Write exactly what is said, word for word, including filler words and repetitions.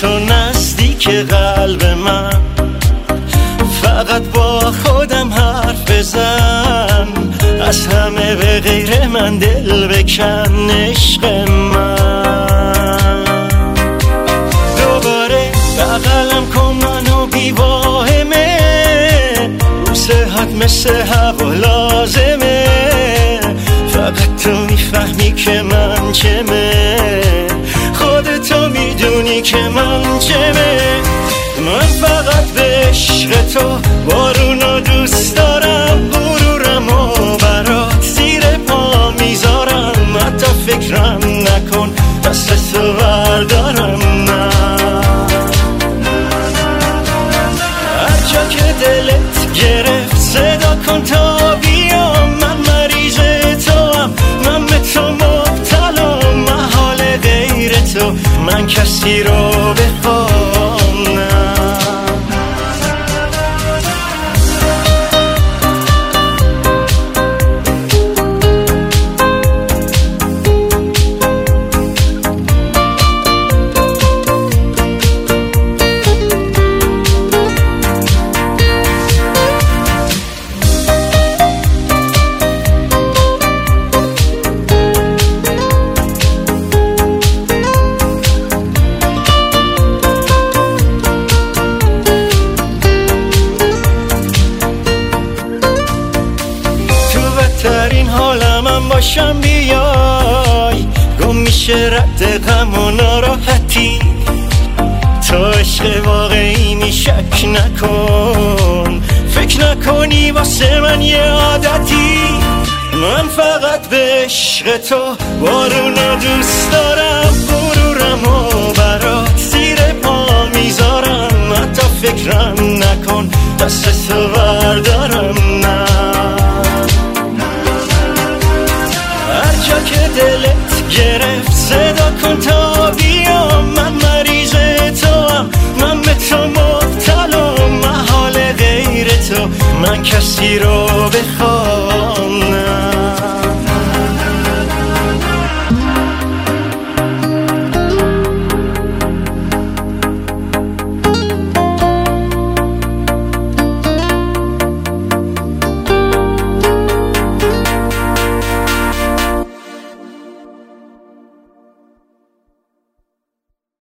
تو نزدیک قلب من، فقط با خودم حرف بزن، از همه به غیر من دل بکن عشق من. دوباره بغلم کن منو بی واهمه، رو صحت مثل هوا لازمه، فقط تو میفهمی که من چمه، خودتو میدونی که من چمه. من فقط به عشق تو بارونو دوست دارم، غرورمو برات زیر پا میذارم، حتی فکرم نکن دست تو بردارم. نه هر جا که دلت گرفت صدا کن تا بیام، من مریض تو هم، من به تو مبتلام، محال غیر تو من کسی رو بخوام. نه ترین حالم هم باشم بیای، گم میشه رد غم و ناراحتی، تو عشق واقعی می شک نکن، فکر نکنی واسه من یه عادتی. من فقط به عشق تو بارونو دوست دارم، غرورمو برات زیر پا میذارم، حتی فکرم نکن دست تو بردارم. نه جا که دلت گرفت صدا کن تا بیام، من مریض تو هم، من به تو مبتلام، محال غیر تو من کسی رو بخوام.